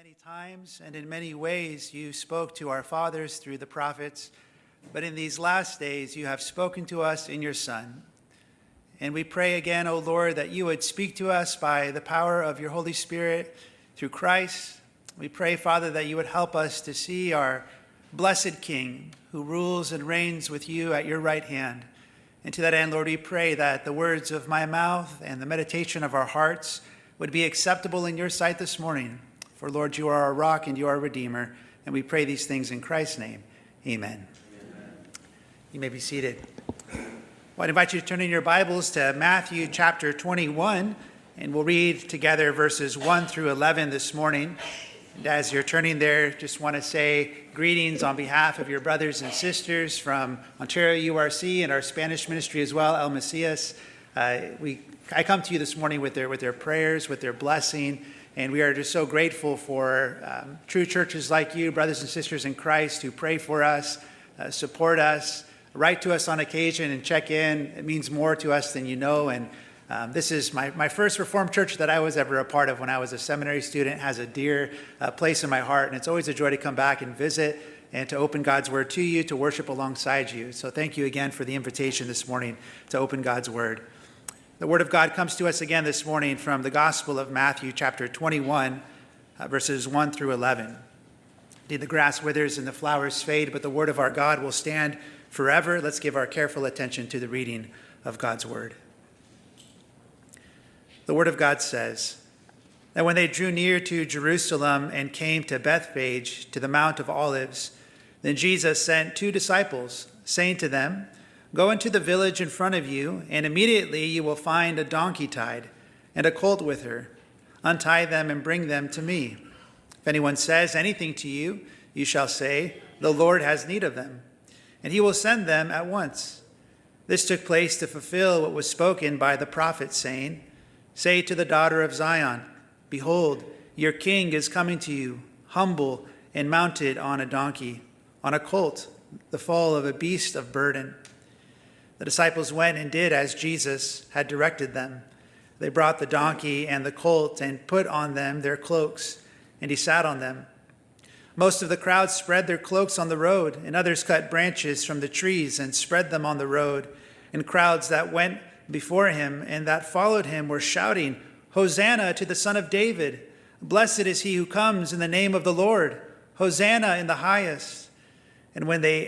Many times and in many ways you spoke to our fathers through the prophets, but in these last days you have spoken to us in your Son. And we pray again, O Lord, that you would speak to us by the power of your Holy Spirit through Christ. We pray, Father, that you would help us to see our blessed King who rules and reigns with you at your right hand. And to that end, Lord, we pray that the words of my mouth and the meditation of our hearts would be acceptable in your sight this morning. For, Lord, you are our rock and you are our Redeemer, and we pray these things in Christ's name. Amen. Amen. You may be seated. Well, I invite you to turn in your Bibles to Matthew chapter 21, and we'll read together verses 1 through 11 this morning. And as you're turning there, just want to say greetings on behalf of your brothers and sisters from Ontario URC and our Spanish ministry as well, El Mesias. I come to you this morning with their prayers, with their blessing. And we are just so grateful for true churches like you, brothers and sisters in Christ, who pray for us, support us, write to us on occasion and check in. It means more to us than you know. And this is my first Reformed church that I was ever a part of when I was a seminary student. It has a dear place in my heart. And it's always a joy to come back and visit and to open God's word to you, to worship alongside you. So thank you again for the invitation this morning to open God's word. The word of God comes to us again this morning from the Gospel of Matthew, chapter 21, verses 1 through 11. Indeed, the grass withers and the flowers fade, but the word of our God will stand forever. Let's give our careful attention to the reading of God's word. The word of God says that when they drew near to Jerusalem and came to Bethphage, to the Mount of Olives, then Jesus sent 2 disciples, saying to them, "Go into the village in front of you, and immediately you will find a donkey tied and a colt with her. Untie them and bring them to me. If anyone says anything to you, you shall say, 'The Lord has need of them,' and he will send them at once." This took place to fulfill what was spoken by the prophet, saying, "Say to the daughter of Zion, Behold, your king is coming to you, humble and mounted on a donkey, on a colt, the foal of a beast of burden." The disciples went and did as Jesus had directed them. They brought the donkey and the colt and put on them their cloaks, and he sat on them. Most of the crowd spread their cloaks on the road, and others cut branches from the trees and spread them on the road. And crowds that went before him and that followed him were shouting, "Hosanna to the Son of David! Blessed is he who comes in the name of the Lord! Hosanna in the highest!" And when he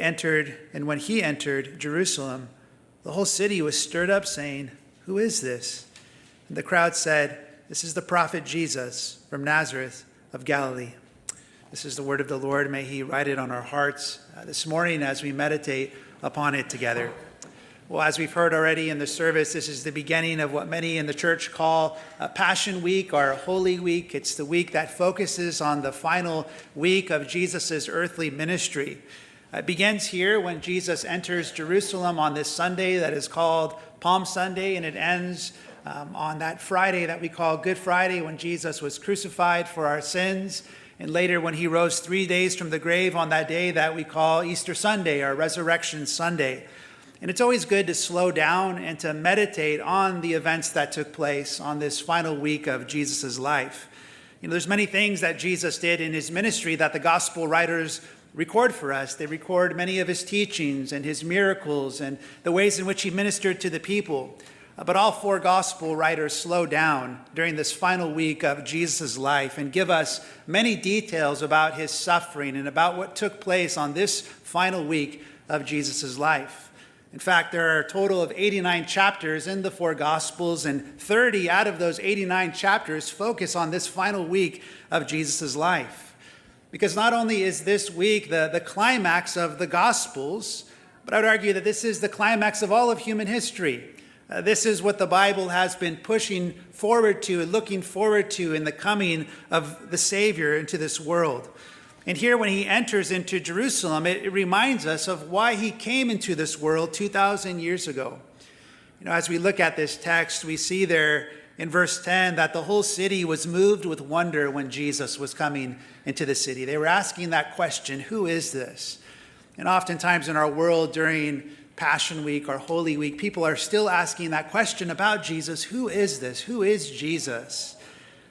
entered Jerusalem, the whole city was stirred up, saying, "Who is this?" And the crowd said, "This is the prophet Jesus from Nazareth of Galilee." This is the word of the Lord. May he write it on our hearts this morning as we meditate upon it together. Well, as we've heard already in the service, this is the beginning of what many in the church call Passion Week or Holy Week. It's the week that focuses on the final week of Jesus' earthly ministry. It begins here when Jesus enters Jerusalem on this Sunday that is called Palm Sunday, and it ends on that Friday that we call Good Friday, when Jesus was crucified for our sins, and later when he rose 3 days from the grave on that day that we call Easter Sunday or Resurrection Sunday. And it's always good to slow down and to meditate on the events that took place on this final week of Jesus' life. You know, there's many things that Jesus did in his ministry that the gospel writers record for us. They record many of his teachings and his miracles and the ways in which he ministered to the people. But all 4 gospel writers slow down during this final week of Jesus' life and give us many details about his suffering and about what took place on this final week of Jesus' life. In fact, there are a total of 89 chapters in the 4 Gospels, and 30 out of those 89 chapters focus on this final week of Jesus' life. Because not only is this week the climax of the Gospels, but I would argue that this is the climax of all of human history. This is what the Bible has been pushing forward to and looking forward to in the coming of the Savior into this world. And here when he enters into Jerusalem, it reminds us of why he came into this world 2,000 years ago. You know, as we look at this text, we see there in verse 10 that the whole city was moved with wonder when Jesus was coming into the city. They were asking that question, who is this? And oftentimes in our world during Passion Week or Holy Week, people are still asking that question about Jesus. Who is this? Who is Jesus?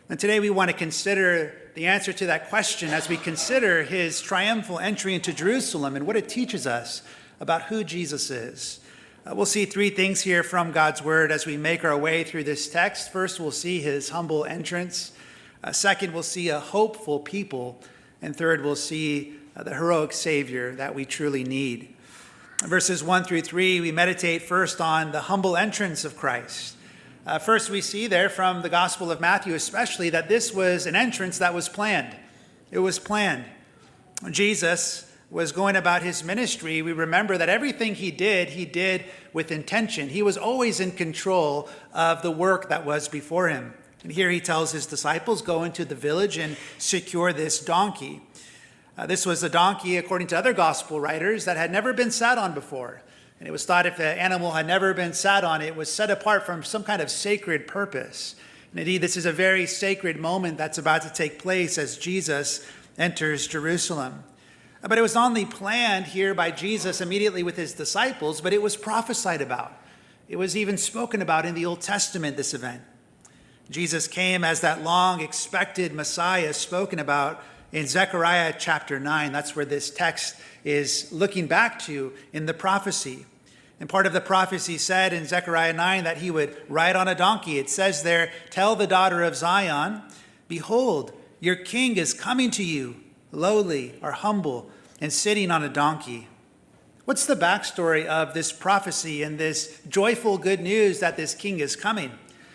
And today we want to consider the answer to that question as we consider his triumphal entry into Jerusalem and what it teaches us about who Jesus is. We'll see three things here from God's word as we make our way through this text. First, we'll see his humble entrance. Second, we'll see a hopeful people. And third, we'll see the heroic Savior that we truly need. Verses 1 through 3, we meditate first on the humble entrance of Christ. First, we see there from the Gospel of Matthew especially that this was an entrance that was planned. It was planned. When Jesus was going about his ministry, we remember that everything he did with intention. He was always in control of the work that was before him. And here he tells his disciples, go into the village and secure this donkey. This was a donkey, according to other gospel writers, that had never been sat on before. And it was thought if the animal had never been sat on, it was set apart from some kind of sacred purpose. And indeed, this is a very sacred moment that's about to take place as Jesus enters Jerusalem. But it was not only planned here by Jesus immediately with his disciples, but it was prophesied about. It was even spoken about in the Old Testament, this event. Jesus came as that long-expected Messiah spoken about in Zechariah chapter 9. That's where this text is looking back to in the prophecy. And part of the prophecy said in Zechariah 9 that he would ride on a donkey. It says there, tell the daughter of Zion, behold, your king is coming to you, lowly or humble, and sitting on a donkey. What's the backstory of this prophecy and this joyful good news that this king is coming?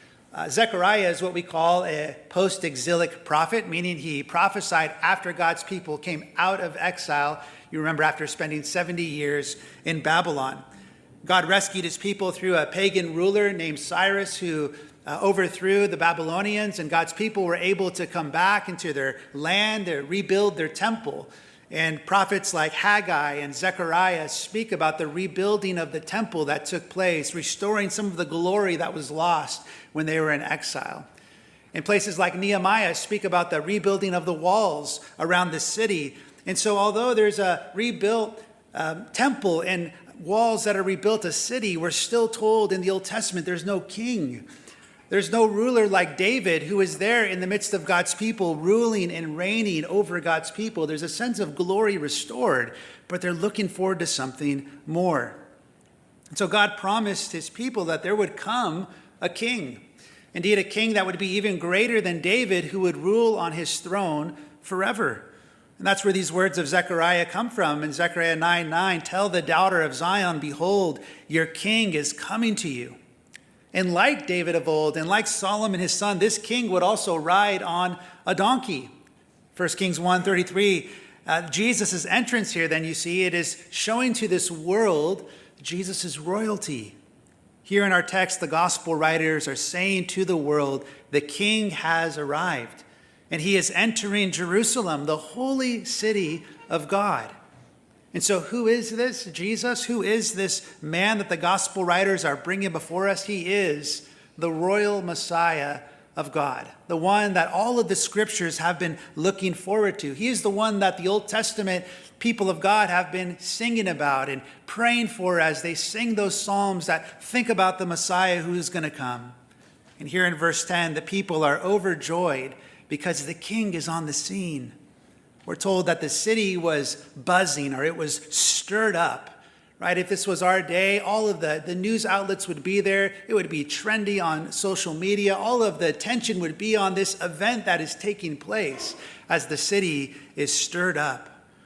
Zechariah is what we call a post-exilic prophet, meaning he prophesied after God's people came out of exile. You remember, after spending 70 years in Babylon. God rescued his people through a pagan ruler named Cyrus who overthrew the Babylonians, and God's people were able to come back into their land and rebuild their temple. And prophets like Haggai and Zechariah speak about the rebuilding of the temple that took place, restoring some of the glory that was lost when they were in exile. And places like Nehemiah speak about the rebuilding of the walls around the city. And so although there's a rebuilt temple and walls that are rebuilt a city, we're still told in the Old Testament there's no king. There's no ruler like David who is there in the midst of God's people, ruling and reigning over God's people. There's a sense of glory restored, but they're looking forward to something more. And so God promised his people that there would come a king. Indeed, a king that would be even greater than David, who would rule on his throne forever. And that's where these words of Zechariah come from. In Zechariah 9:9, tell the daughter of Zion, behold, your king is coming to you. And like David of old, and like Solomon his son, this king would also ride on a donkey. 1 Kings 1:33, Jesus' entrance here, then you see, it is showing to this world Jesus' royalty. Here in our text, the gospel writers are saying to the world, the king has arrived, and he is entering Jerusalem, the holy city of God. And so who is this Jesus? Who is this man that the gospel writers are bringing before us? He is the royal Messiah of God, the one that all of the scriptures have been looking forward to. He is the one that the Old Testament people of God have been singing about and praying for as they sing those psalms that think about the Messiah who is going to come. And here in verse 10, the people are overjoyed because the king is on the scene. We're told that the city was buzzing, or it was stirred up, right? If this was our day, all of the news outlets would be there. It would be trendy on social media. All of the attention would be on this event that is taking place as the city is stirred up.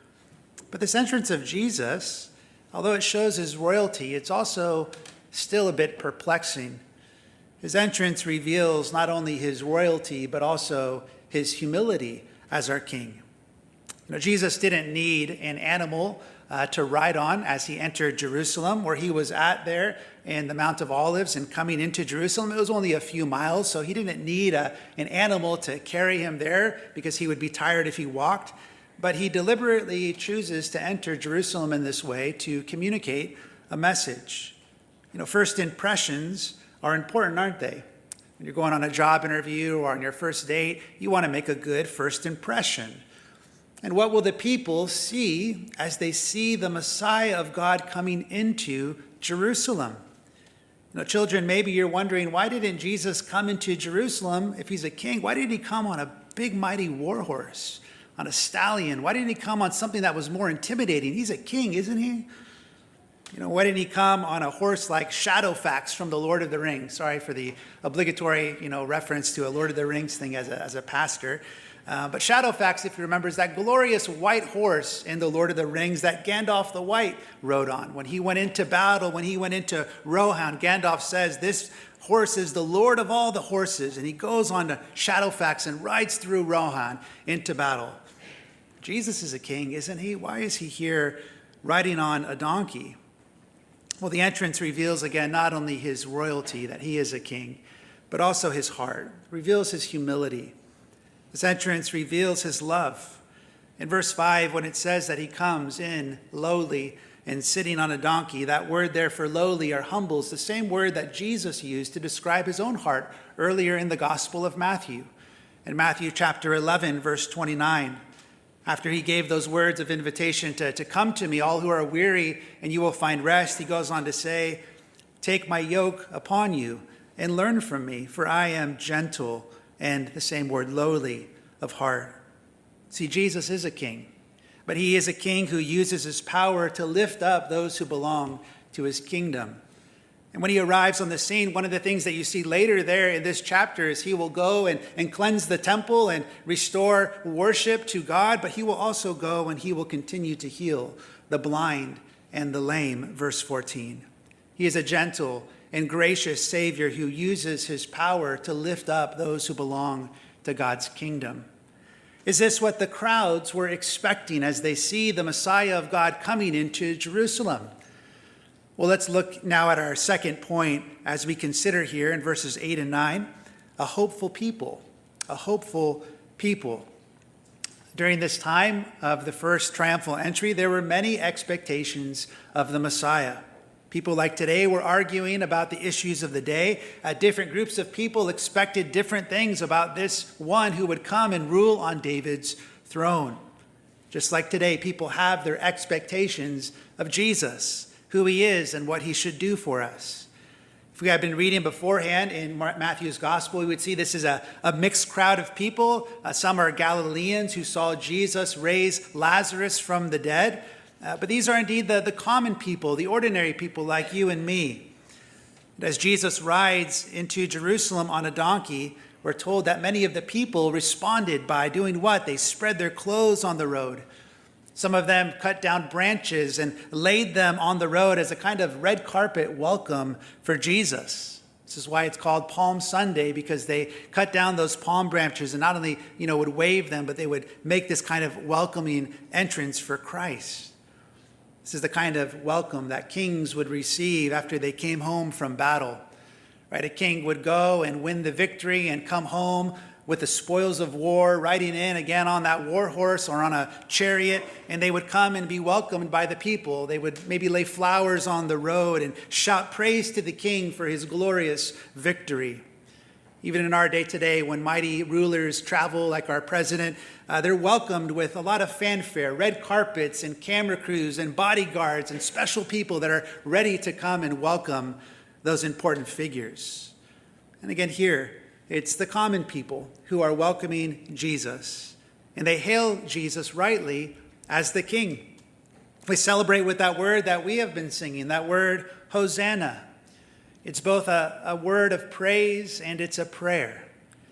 But this entrance of Jesus, although it shows his royalty, it's also still a bit perplexing. His entrance reveals not only his royalty, but also his humility as our king. Jesus didn't need an animal to ride on as he entered Jerusalem, where he was at there in the Mount of Olives and coming into Jerusalem. It was only a few miles, so he didn't need an animal to carry him there because he would be tired if he walked. But he deliberately chooses to enter Jerusalem in this way to communicate a message. First impressions are important, aren't they? When you're going on a job interview or on your first date, you want to make a good first impression. And what will the people see as they see the Messiah of God coming into Jerusalem? Children, maybe you're wondering, why didn't Jesus come into Jerusalem if he's a king? Why didn't he come on a big, mighty war horse, on a stallion? Why didn't he come on something that was more intimidating? He's a king, isn't he? Why didn't he come on a horse like Shadowfax from the Lord of the Rings? Sorry for the obligatory, reference to a Lord of the Rings thing as a pastor. But Shadowfax, if you remember, is that glorious white horse in the Lord of the Rings that Gandalf the White rode on. When he went into battle, when he went into Rohan, Gandalf says, this horse is the Lord of all the horses. And he goes on to Shadowfax and rides through Rohan into battle. Jesus is a king, isn't he? Why is he here riding on a donkey? Well, the entrance reveals again not only his royalty, that he is a king, but also his heart, reveals his humility. This entrance reveals his love. In verse 5, when it says that he comes in lowly and sitting on a donkey, that word there for lowly or humble is the same word that Jesus used to describe his own heart earlier in the Gospel of Matthew. In Matthew chapter 11, verse 29, after he gave those words of invitation to come to me, all who are weary, and you will find rest, he goes on to say, take my yoke upon you and learn from me, for I am gentle and the same word, lowly of heart. See, Jesus is a king, but he is a king who uses his power to lift up those who belong to his kingdom. And when he arrives on the scene, one of the things that you see later there in this chapter is he will go and cleanse the temple and restore worship to God, but he will also go and he will continue to heal the blind and the lame, verse 14. He is a gentle and gracious Savior who uses his power to lift up those who belong to God's kingdom. Is this what the crowds were expecting as they see the Messiah of God coming into Jerusalem? Well, let's look now at our second point as we consider here in verses 8 and 9, a hopeful people, a hopeful people. During this time of the first triumphal entry, there were many expectations of the Messiah. People like today were arguing about the issues of the day. Different groups of people expected different things about this one who would come and rule on David's throne. Just like today, people have their expectations of Jesus, who he is and what he should do for us. If we had been reading beforehand in Matthew's gospel, we would see this is a mixed crowd of people. Some are Galileans who saw Jesus raise Lazarus from the dead. But these are indeed the common people, the ordinary people like you and me. As Jesus rides into Jerusalem on a donkey, we're told that many of the people responded by doing what? They spread their clothes on the road. Some of them cut down branches and laid them on the road as a kind of red carpet welcome for Jesus. This is why it's called Palm Sunday, because they cut down those palm branches and not only, would wave them, but they would make this kind of welcoming entrance for Christ. This is the kind of welcome that kings would receive after they came home from battle. Right? A king would go and win the victory and come home with the spoils of war, riding in again on that war horse or on a chariot, and they would come and be welcomed by the people. They would maybe lay flowers on the road and shout praise to the king for his glorious victory. Even in our day today, when mighty rulers travel like our president, they're welcomed with a lot of fanfare, red carpets and camera crews and bodyguards and special people that are ready to come and welcome those important figures. And again here, it's the common people who are welcoming Jesus, and they hail Jesus rightly as the King. We celebrate with that word that we have been singing, that word, Hosanna. It's both a word of praise and it's a prayer.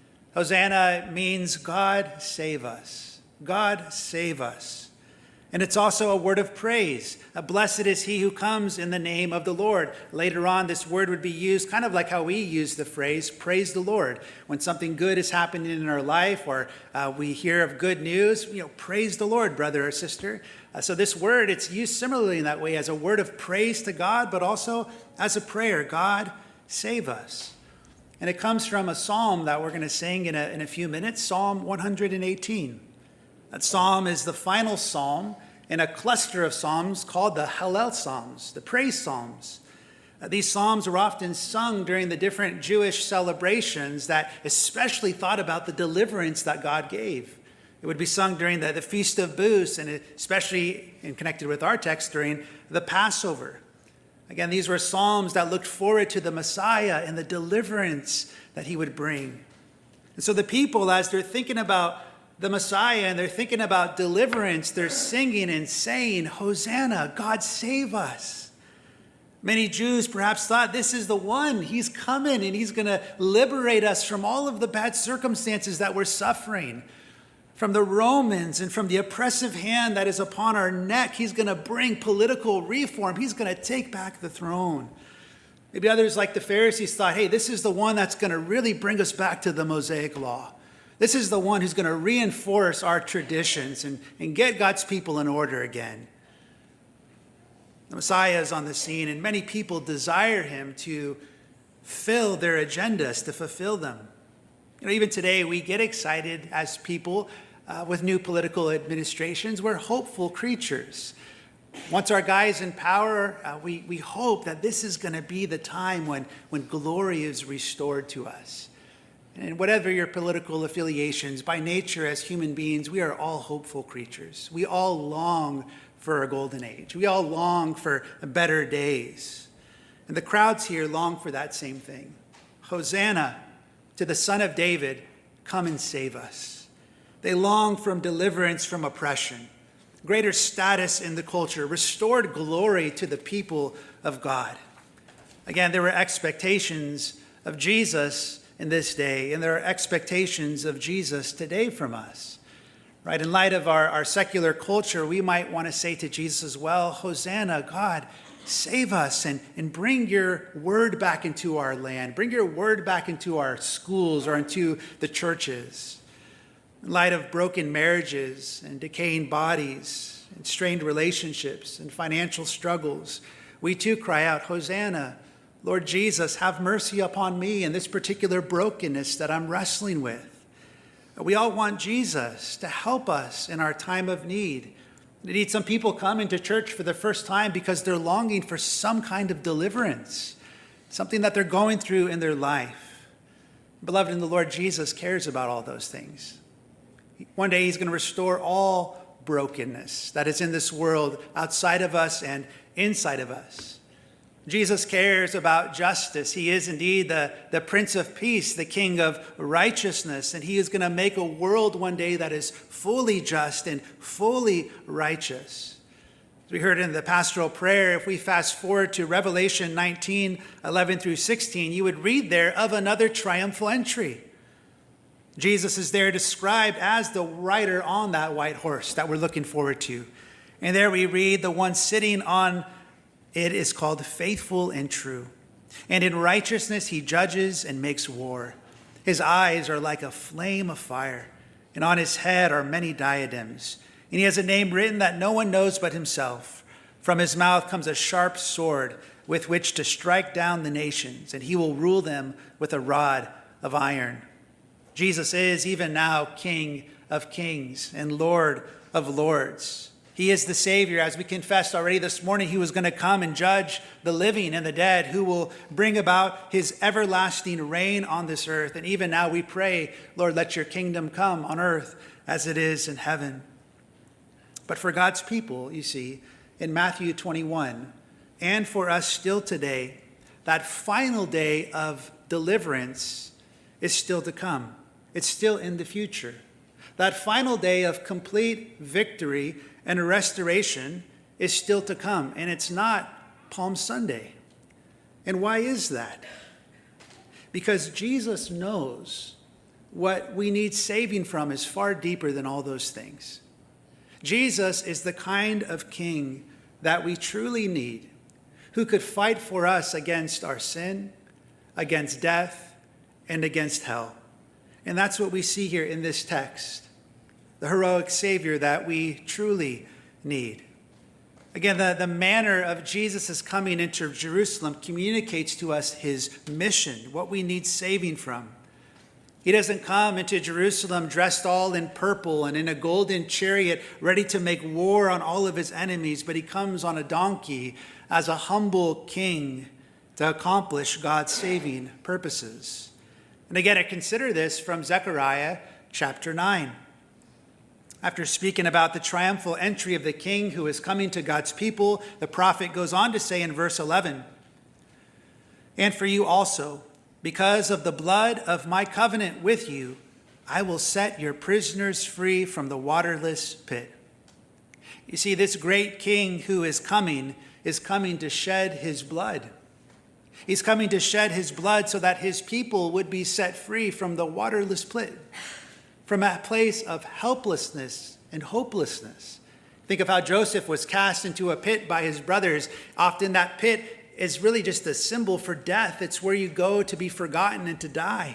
Hosanna means God save us. God save us. And it's also a word of praise. Blessed is he who comes in the name of the Lord. Later on, this word would be used kind of like how we use the phrase, praise the Lord. When something good is happening in our life or we hear of good news, praise the Lord, brother or sister. So this word, it's used similarly in that way as a word of praise to God, but also as a prayer. God, save us. And it comes from a psalm that we're going to sing in a few minutes, Psalm 118. That psalm is the final psalm in a cluster of psalms called the Hallel Psalms, the praise psalms. These psalms were often sung during the different Jewish celebrations that especially thought about the deliverance that God gave. It would be sung during the Feast of Booths, and especially in connected with our text during the Passover. Again, these were psalms that looked forward to the Messiah and the deliverance that he would bring. And so the people, as they're thinking about the Messiah and they're thinking about deliverance, they're singing and saying, Hosanna, God save us. Many Jews perhaps thought this is the one. He's coming and he's going to liberate us from all of the bad circumstances that we're suffering, from the Romans and from the oppressive hand that is upon our neck. He's going to bring political reform. He's going to take back the throne. Maybe others, like the Pharisees, thought, hey, this is the one that's going to really bring us back to the Mosaic law. This is the one who's going to reinforce our traditions and get God's people in order again. The Messiah is on the scene, and many people desire him to fill their agendas, to fulfill them. Even today, we get excited as people with new political administrations. We're hopeful creatures. Once our guy's in power, we hope that this is going to be the time when glory is restored to us. And whatever your political affiliations, by nature as human beings, we are all hopeful creatures. We all long for a golden age. We all long for better days. And the crowds here long for that same thing. Hosanna to the Son of David, come and save us. They long for deliverance from oppression, greater status in the culture, restored glory to the people of God. Again, there were expectations of Jesus in this day, and there are expectations of Jesus today from us. Right? In light of our secular culture, we might want to say to Jesus as well, Hosanna, God, save us and bring your word back into our land. Bring your word back into our schools or into the churches. In light of broken marriages and decaying bodies and strained relationships and financial struggles, we too cry out, Hosanna, Lord Jesus, have mercy upon me in this particular brokenness that I'm wrestling with. We all want Jesus to help us in our time of need. Indeed, some people come into church for the first time because they're longing for some kind of deliverance, something that they're going through in their life. Beloved in the Lord, Jesus cares about all those things. One day he's going to restore all brokenness that is in this world, outside of us and inside of us. Jesus cares about justice. He is indeed the Prince of Peace, the King of righteousness, and he is going to make a world one day that is fully just and fully righteous. As we heard in the pastoral prayer, if we fast forward to Revelation 19, 11 through 16, you would read there of another triumphal entry. Jesus is there described as the rider on that white horse that we're looking forward to. And there we read the one sitting on it is called Faithful and True. And in righteousness he judges and makes war. His eyes are like a flame of fire, and on his head are many diadems. And he has a name written that no one knows but himself. From his mouth comes a sharp sword with which to strike down the nations, and he will rule them with a rod of iron. Jesus is even now King of kings and Lord of lords. He is the Savior. As we confessed already this morning, he was going to come and judge the living and the dead, who will bring about his everlasting reign on this earth. And even now we pray, Lord, let your kingdom come on earth as it is in heaven. But for God's people, you see, in Matthew 21, and for us still today, that final day of deliverance is still to come. It's still in the future. That final day of complete victory and restoration is still to come, and it's not Palm Sunday. And why is that? Because Jesus knows what we need saving from is far deeper than all those things. Jesus is the kind of king that we truly need, who could fight for us against our sin, against death, and against hell. And that's what we see here in this text. The heroic Savior that we truly need. Again, the manner of Jesus' coming into Jerusalem communicates to us his mission, what we need saving from. He doesn't come into Jerusalem dressed all in purple and in a golden chariot, ready to make war on all of his enemies, but he comes on a donkey as a humble king to accomplish God's saving purposes. And again, I consider this from Zechariah chapter 9. After speaking about the triumphal entry of the king who is coming to God's people, the prophet goes on to say in verse 11, "And for you also, because of the blood of my covenant with you, I will set your prisoners free from the waterless pit." You see, this great king who is coming to shed his blood. He's coming to shed his blood so that his people would be set free from the waterless pit, from a place of helplessness and hopelessness. Think of how Joseph was cast into a pit by his brothers. Often that pit is really just a symbol for death. It's where you go to be forgotten and to die.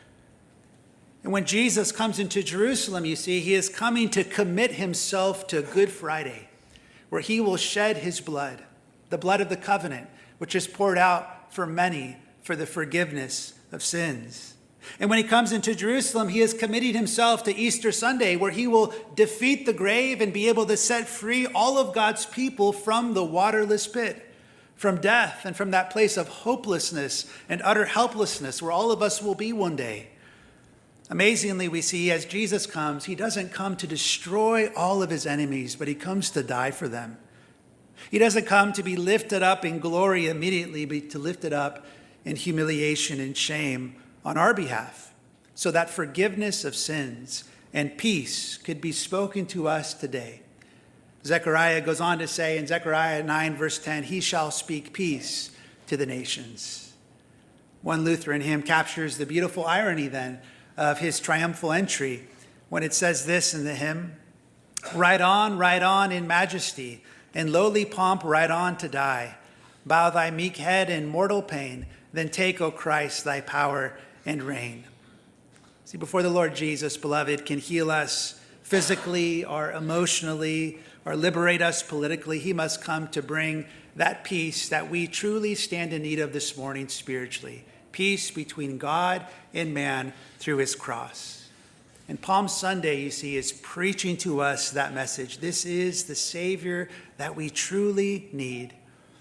And when Jesus comes into Jerusalem, you see, he is coming to commit himself to Good Friday, where he will shed his blood, the blood of the covenant, which is poured out for many for the forgiveness of sins. And when he comes into Jerusalem, he is committing himself to Easter Sunday, where he will defeat the grave and be able to set free all of God's people from the waterless pit, from death and from that place of hopelessness and utter helplessness where all of us will be one day. Amazingly, we see as Jesus comes, he doesn't come to destroy all of his enemies, but he comes to die for them. He doesn't come to be lifted up in glory immediately, but to lift it up in humiliation and shame on our behalf, so that forgiveness of sins and peace could be spoken to us today. Zechariah goes on to say in Zechariah 9, verse 10, "He shall speak peace to the nations." One Lutheran hymn captures the beautiful irony then of his triumphal entry when it says this in the hymn, ride on in majesty, in lowly pomp ride on to die. Bow thy meek head in mortal pain, then take, O Christ, thy power and reign." See, before the Lord Jesus, beloved, can heal us physically or emotionally or liberate us politically, he must come to bring that peace that we truly stand in need of this morning spiritually. Peace between God and man through his cross. And Palm Sunday, you see, is preaching to us that message. This is the Savior that we truly need.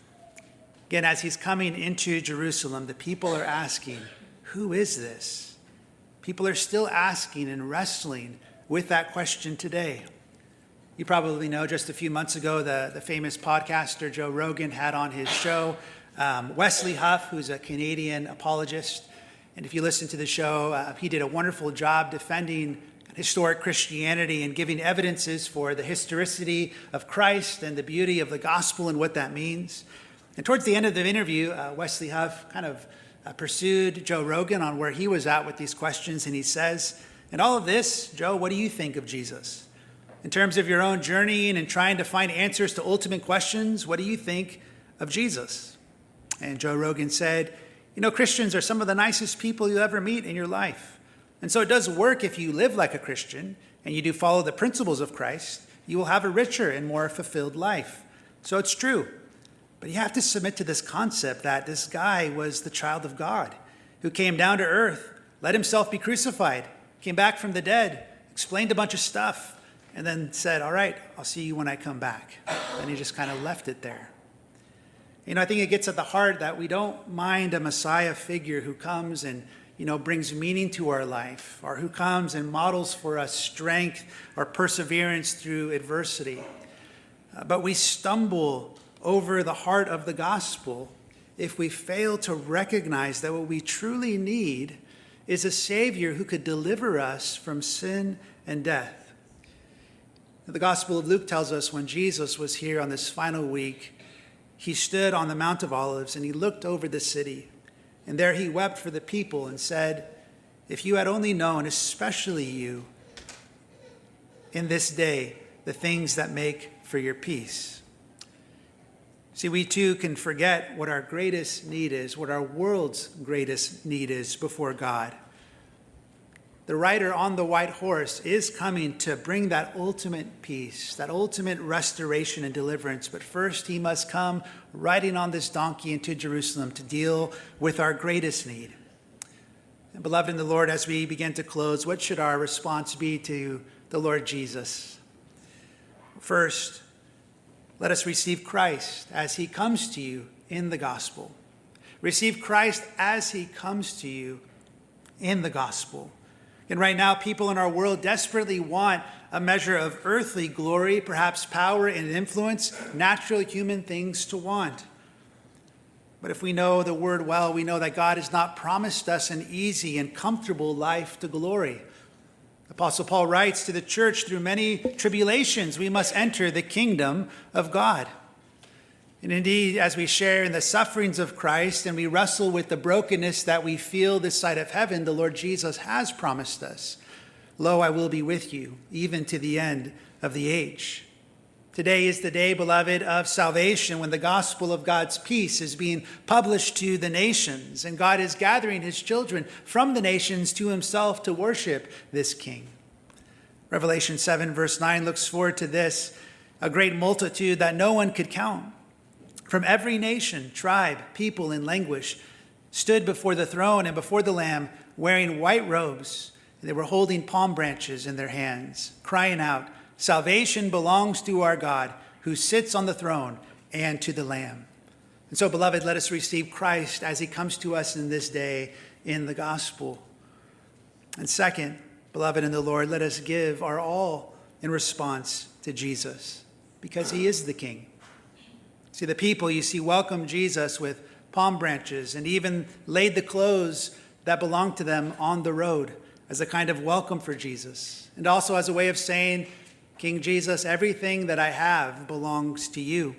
Again, as he's coming into Jerusalem, the people are asking, who is this? People are still asking and wrestling with that question today. You probably know just a few months ago, the famous podcaster Joe Rogan had on his show Wesley Huff, who's a Canadian apologist. And if you listen to the show, he did a wonderful job defending historic Christianity and giving evidences for the historicity of Christ and the beauty of the gospel and what that means. And towards the end of the interview, Wesley Huff kind of pursued Joe Rogan on where he was at with these questions. And he says, in all of this, Joe, what do you think of Jesus? In terms of your own journeying and trying to find answers to ultimate questions, what do you think of Jesus? And Joe Rogan said, you know, Christians are some of the nicest people you'll ever meet in your life. And so it does work if you live like a Christian and you do follow the principles of Christ, you will have a richer and more fulfilled life. So it's true. But you have to submit to this concept that this guy was the child of God who came down to earth, let himself be crucified, came back from the dead, explained a bunch of stuff, and then said, all right, I'll see you when I come back. And he just kind of left it there. You know, I think it gets at the heart that we don't mind a Messiah figure who comes and, you know, brings meaning to our life, or who comes and models for us strength or perseverance through adversity. But we stumble over the heart of the gospel if we fail to recognize that what we truly need is a Savior who could deliver us from sin and death. The Gospel of Luke tells us when Jesus was here on this final week, he stood on the Mount of Olives and he looked over the city. And there he wept for the people and said, if you had only known, especially you, in this day, the things that make for your peace. See, we too can forget what our greatest need is, what our world's greatest need is before God. The rider on the white horse is coming to bring that ultimate peace, that ultimate restoration and deliverance. But first, he must come riding on this donkey into Jerusalem to deal with our greatest need. And beloved in the Lord, as we begin to close, what should our response be to the Lord Jesus? First, let us receive Christ as he comes to you in the gospel. Receive Christ as he comes to you in the gospel. And right now, people in our world desperately want a measure of earthly glory, perhaps power and influence, natural human things to want. But if we know the word well, we know that God has not promised us an easy and comfortable life to glory. Apostle Paul writes to the church, through many tribulations, we must enter the kingdom of God. And indeed, as we share in the sufferings of Christ and we wrestle with the brokenness that we feel this side of heaven, the Lord Jesus has promised us, "Lo, I will be with you, even to the end of the age." Today is the day, beloved, of salvation, when the gospel of God's peace is being published to the nations, and God is gathering his children from the nations to himself to worship this King. Revelation 7, verse 9 looks forward to this: a great multitude that no one could count, from every nation, tribe, people, and language, stood before the throne and before the Lamb, wearing white robes, and they were holding palm branches in their hands, crying out, "Salvation belongs to our God, who sits on the throne, and to the Lamb." And so, beloved, let us receive Christ as he comes to us in this day in the gospel. And second, beloved in the Lord, let us give our all in response to Jesus, because he is the King. See, the people, you see, welcomed Jesus with palm branches and even laid the clothes that belonged to them on the road as a kind of welcome for Jesus, and also as a way of saying, "King Jesus, everything that I have belongs to you."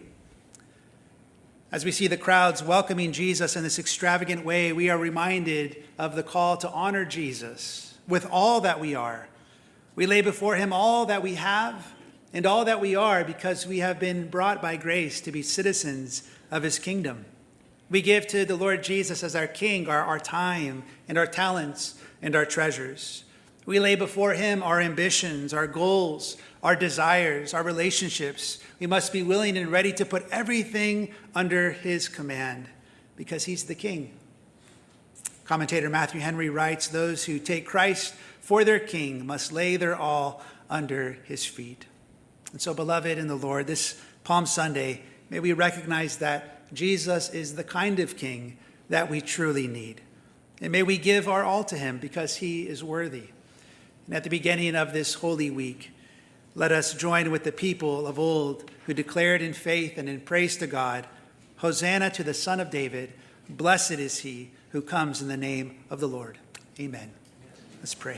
As we see the crowds welcoming Jesus in this extravagant way, we are reminded of the call to honor Jesus with all that we are. We lay before him all that we have and all that we are, because we have been brought by grace to be citizens of his kingdom. We give to the Lord Jesus as our King our time and our talents and our treasures. We lay before him our ambitions, our goals, our desires, our relationships. We must be willing and ready to put everything under his command, because he's the King. Commentator Matthew Henry writes, "Those who take Christ for their King must lay their all under his feet." And so, beloved in the Lord, this Palm Sunday, may we recognize that Jesus is the kind of King that we truly need. And may we give our all to him, because he is worthy. And at the beginning of this Holy Week, let us join with the people of old who declared in faith and in praise to God, "Hosanna to the Son of David. Blessed is he who comes in the name of the Lord." Amen. Let's pray.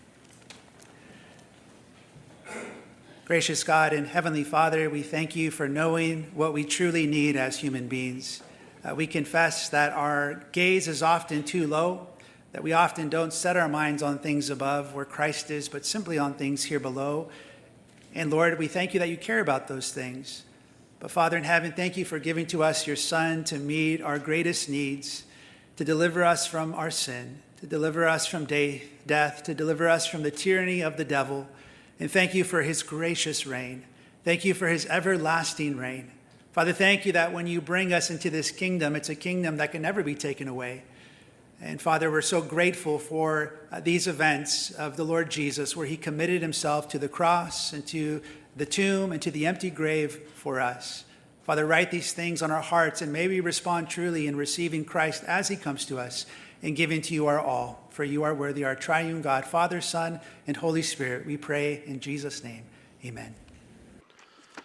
Gracious God and Heavenly Father, we thank you for knowing what we truly need as human beings. We confess that our gaze is often too low, that we often don't set our minds on things above where Christ is, but simply on things here below. And Lord, we thank you that you care about those things. But Father in heaven, thank you for giving to us your Son to meet our greatest needs, to deliver us from our sin, to deliver us from death, to deliver us from the tyranny of the devil. And thank you for his gracious reign. Thank you for his everlasting reign. Father, thank you that when you bring us into this kingdom, it's a kingdom that can never be taken away. And Father, we're so grateful for these events of the Lord Jesus, where he committed himself to the cross and to the tomb and to the empty grave for us. Father, write these things on our hearts, and may we respond truly in receiving Christ as he comes to us and giving to you our all. For you are worthy, our triune God, Father, Son, and Holy Spirit. We pray in Jesus' name. Amen.